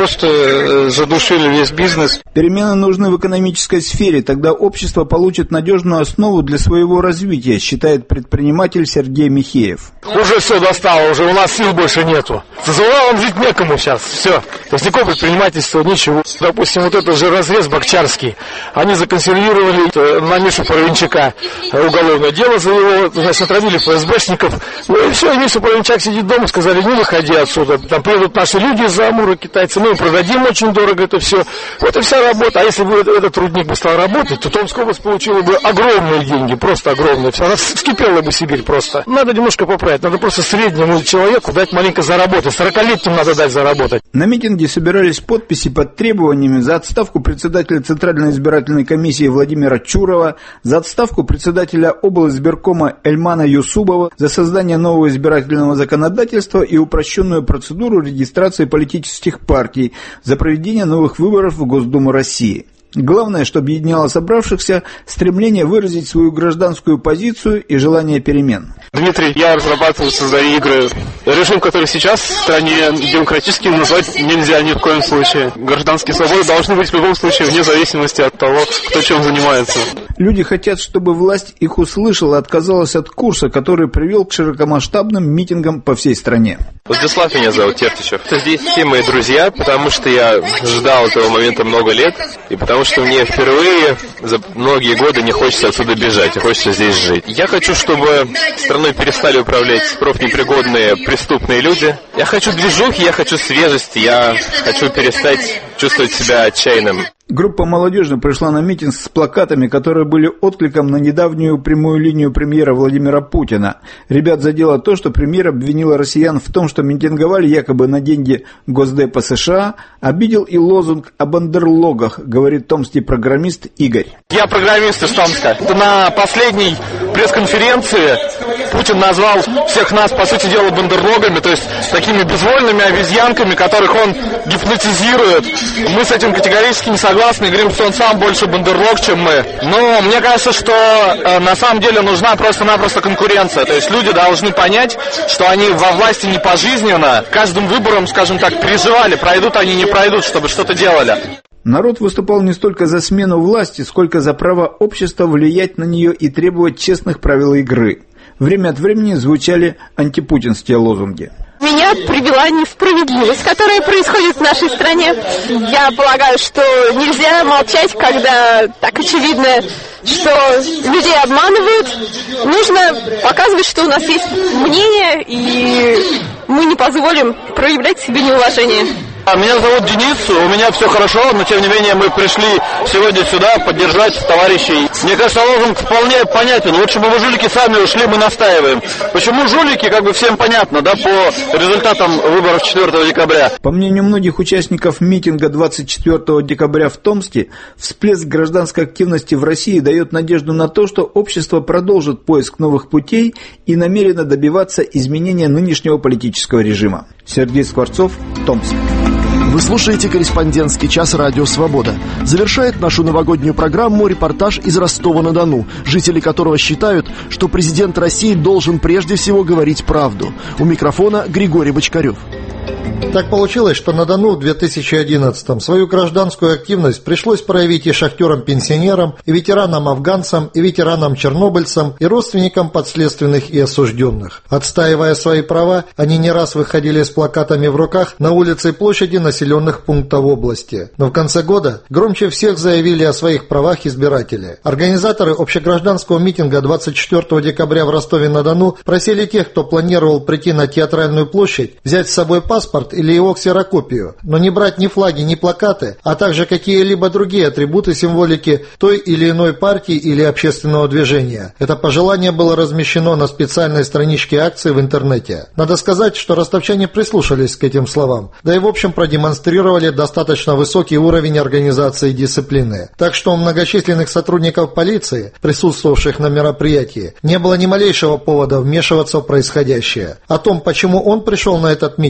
просто задушили весь бизнес. Перемены нужны в экономической сфере, тогда общество получит надежную основу для своего развития, считает предприниматель Сергей Михеев. Уже все достало, уже у нас сил больше нету. За Уралом жить некому сейчас, все. То есть никакого предпринимательства, ничего. Допустим, вот этот же разрез Бакчарский, они законсервировали на Мишу Паровинчака уголовное дело за его, значит, отравили ФСБшников. Ну и все, Миша Паровинчак сидит дома, сказали, не выходи отсюда. Там приедут наши люди из-за Амура, китайцы, мы им продадим очень дорого это все. Вот и вся работа. А если бы этот рудник бы стал работать, то Томская область получила бы огромные деньги, просто огромные. Она вскипела бы Сибирь просто. Надо немножко поправить, надо просто среднему человеку дать маленько заработать. 40-летним надо дать заработать. На митинге собирались подписи под требованиями за отставку председателя Центральной избирательной комиссии Владимира Чурова, за отставку председателя облсбиркома Эльмана Юсубова, за создание нового избирательного законодательства и упрощенную процедуру регистрации политических партий, за проведение новых выборов в Госдуму России. Главное, что объединяло собравшихся, стремление выразить свою гражданскую позицию и желание перемен. Дмитрий, я разрабатывал, создаю игры. Режим, который сейчас в стране демократическим, назвать нельзя ни в коем случае. Гражданские свободы должны быть в любом случае, вне зависимости от того, кто чем занимается. Люди хотят, чтобы власть их услышала, отказалась от курса, который привел к широкомасштабным митингам по всей стране. Владислав меня зовут, Тертичев. Здесь все мои друзья, потому что я ждал этого момента много лет, и потому что мне впервые за многие годы не хочется отсюда бежать, а хочется здесь жить. Я хочу, чтобы страной перестали управлять профнепригодные преступные люди. Я хочу движухи, я хочу свежести, я хочу перестать чувствовать себя отчаянным. Группа молодежи пришла на митинг с плакатами, которые были откликом на недавнюю прямую линию премьера Владимира Путина. Ребят задело то, что премьер обвинила россиян в том, что митинговали якобы на деньги Госдепа США, обидел и лозунг о бандерлогах, говорит томский программист Игорь. Я программист из Томска. На последней пресс-конференции Путин назвал всех нас, по сути дела, бандерлогами, то есть такими безвольными обезьянками, которых он гипнотизирует. Мы с этим категорически не согласны, говорим, что он сам больше бандерлог, чем мы. Но мне кажется, что на самом деле нужна просто-напросто конкуренция. То есть люди должны понять, что они во власти не пожизненно. Каждым выбором, скажем так, переживали, пройдут они, не пройдут, чтобы что-то делали. Народ выступал не столько за смену власти, сколько за право общества влиять на нее и требовать честных правил игры. Время от времени звучали антипутинские лозунги. Меня привела несправедливость, которая происходит в нашей стране. Я полагаю, что нельзя молчать, когда так очевидно, что людей обманывают. Нужно показывать, что у нас есть мнение, и мы не позволим проявлять себе неуважение. Меня зовут Денис, у меня все хорошо, но тем не менее мы пришли сегодня сюда поддержать товарищей. Мне кажется, лозунг вполне понятен. Лучше бы вы, жулики, сами ушли, мы настаиваем. Почему жулики, как бы всем понятно, да, по результатам выборов 4 декабря. По мнению многих участников митинга 24 декабря в Томске, всплеск гражданской активности в России дает надежду на то, что общество продолжит поиск новых путей и намерено добиваться изменения нынешнего политического режима. Сергей Скворцов, Томск. Вы слушаете «Корреспондентский час» Радио «Свобода». Завершает нашу новогоднюю программу репортаж из Ростова-на-Дону, жители которого считают, что президент России должен прежде всего говорить правду. У микрофона Григорий Бочкарев. Так получилось, что на Дону в 2011-м свою гражданскую активность пришлось проявить и шахтерам-пенсионерам, и ветеранам-афганцам, и ветеранам-чернобыльцам, и родственникам подследственных и осужденных. Отстаивая свои права, они не раз выходили с плакатами в руках на улицы и площади населенных пунктов области. Но в конце года громче всех заявили о своих правах избиратели. Организаторы общегражданского митинга 24 декабря в Ростове-на-Дону просили тех, кто планировал прийти на Театральную площадь, взять с собой паспорт или его ксерокопию, но не брать ни флаги, ни плакаты, а также какие-либо другие атрибуты символики той или иной партии или общественного движения. Это пожелание было размещено на специальной страничке акции в интернете. Надо сказать, что ростовчане прислушались к этим словам, да и в общем продемонстрировали достаточно высокий уровень организации и дисциплины. Так что у многочисленных сотрудников полиции, присутствовавших на мероприятии, не было ни малейшего повода вмешиваться в происходящее. О том, почему он пришел на этот митинг,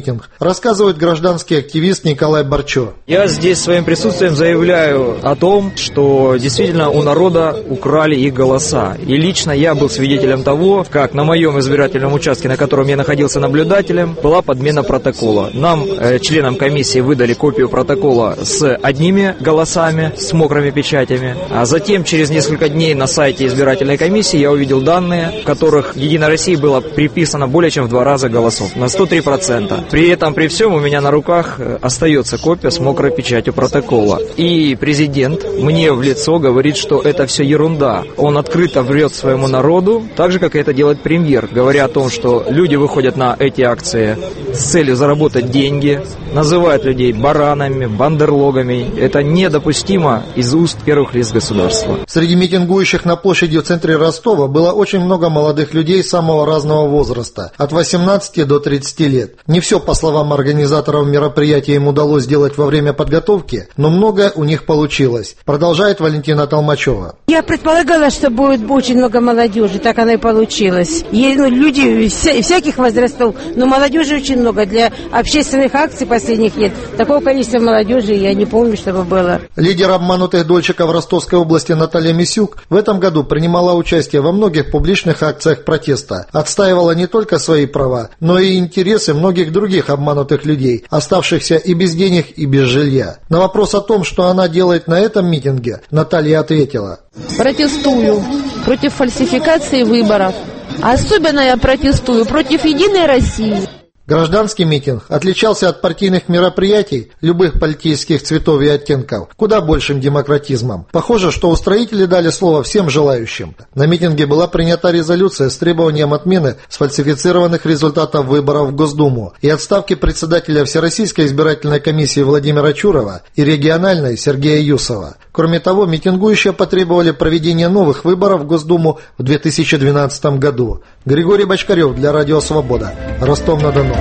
рассказывает гражданский активист Николай Борчо. Я здесь своим присутствием заявляю о том, что действительно у народа украли их голоса. И лично я был свидетелем того, как на моем избирательном участке, на котором я находился наблюдателем, была подмена протокола. Нам, членам комиссии, выдали копию протокола с одними голосами, с мокрыми печатями. А затем, через несколько дней на сайте избирательной комиссии я увидел данные, в которых Единой России было приписано более чем в 2 раза голосов, на 103%. При этом, при всем, у меня на руках остается копия с мокрой печатью протокола. И президент мне в лицо говорит, что это все ерунда. Он открыто врет своему народу, так же, как это делает премьер, говоря о том, что люди выходят на эти акции с целью заработать деньги, называют людей баранами, бандерлогами. Это недопустимо из уст первых лиц государства. Среди митингующих на площади в центре Ростова было очень много молодых людей самого разного возраста, от 18 до 30 лет. Не все, по словам организаторов мероприятия, им удалось сделать во время подготовки, но многое у них получилось, продолжает Валентина Толмачева. Я предполагала, что будет очень много молодежи, так оно и получилось. Люди всяких возрастов, но молодежи очень много. Для общественных акций последних лет такого количества молодежи я не помню, чтобы было. Лидер обманутых дольщиков Ростовской области Наталья Мисюк в этом году принимала участие во многих публичных акциях протеста. Отстаивала не только свои права, но и интересы многих других обманутых людей, оставшихся и без денег, и без жилья. На вопрос о том, что она делает на этом митинге, Наталья ответила: протестую против фальсификации выборов. Особенно я протестую против Единой России. Гражданский митинг отличался от партийных мероприятий любых политических цветов и оттенков куда большим демократизмом. Похоже, что устроители дали слово всем желающим. На митинге была принята резолюция с требованием отмены сфальсифицированных результатов выборов в Госдуму и отставки председателя Всероссийской избирательной комиссии Владимира Чурова и региональной Сергея Юсова. Кроме того, митингующие потребовали проведения новых выборов в Госдуму в 2012 году. Григорий Бочкарев для Радио Свобода, Ростов-на-Дону.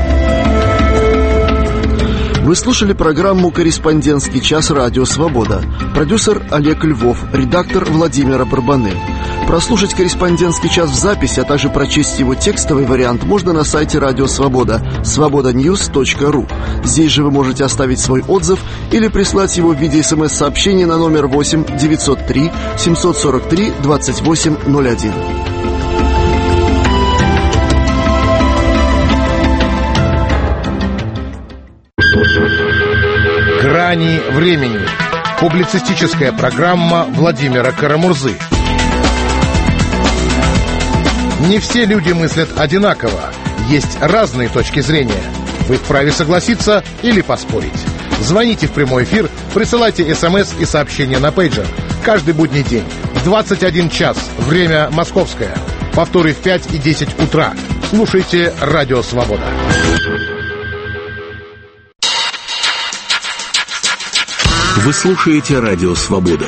Вы слушали программу «Корреспондентский час. Радио Свобода». Продюсер Олег Львов, редактор Владимира Барбаны. Прослушать «Корреспондентский час» в записи, а также прочесть его текстовый вариант можно на сайте Радио Свобода, svobodanews.ru. Здесь же вы можете оставить свой отзыв или прислать его в виде смс-сообщения на номер 8 903 743 2801. «Грани времени». Публицистическая программа Владимира Карамурзы. Не все люди мыслят одинаково. Есть разные точки зрения. Вы вправе согласиться или поспорить. Звоните в прямой эфир, присылайте СМС и сообщения на пейджер. Каждый будний день в 21 час. Время московское. Повторы в 5 и 10 утра. Слушайте «Радио Свобода». Вы слушаете «Радио Свобода».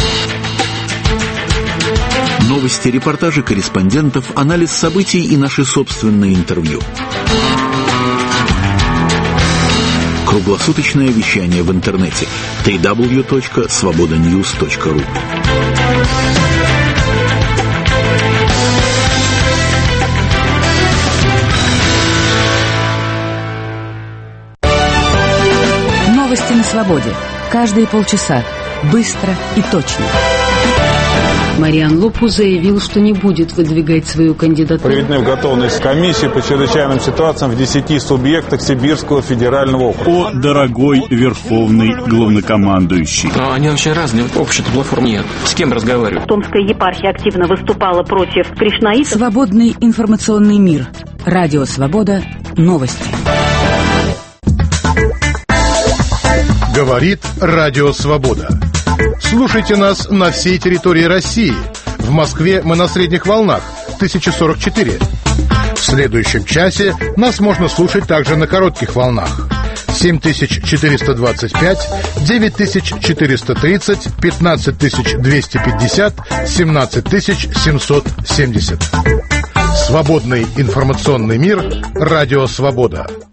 Новости, репортажи корреспондентов, анализ событий и наши собственные интервью. Круглосуточное вещание в интернете www.svobodanews.ru. Новости на свободе. Каждые полчаса. Быстро и точно. Мариан Лопу заявил, что не будет выдвигать свою кандидатуру. Приведены в готовность комиссии по чрезвычайным ситуациям в 10 субъектах Сибирского федерального округа. О, дорогой верховный главнокомандующий. Но они вообще разные. Общей-то платформы нет. С кем разговаривать? Томская епархия активно выступала против кришнаитов. Свободный информационный мир. Радио Свобода. Новости. Говорит Радио Свобода. Слушайте нас на всей территории России. В Москве мы на средних волнах 1044. В следующем часе нас можно слушать также на коротких волнах 7425, 9430, 15250, 17770. Свободный информационный мир. Радио Свобода.